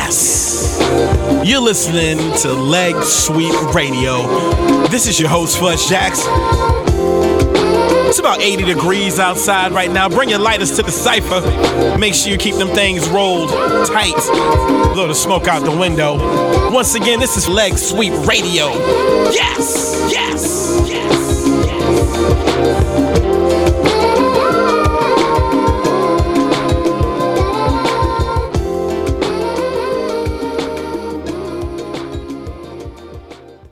Yes! You're listening to Leg Sweep Radio. This is your host, Fudge Jacks. It's about 80 degrees outside right now. Bring your lighters to the cypher. Make sure you keep them things rolled tight. Blow the smoke out the window. Once again, this is Leg Sweep Radio. Yes! Yes! Yes! Yes!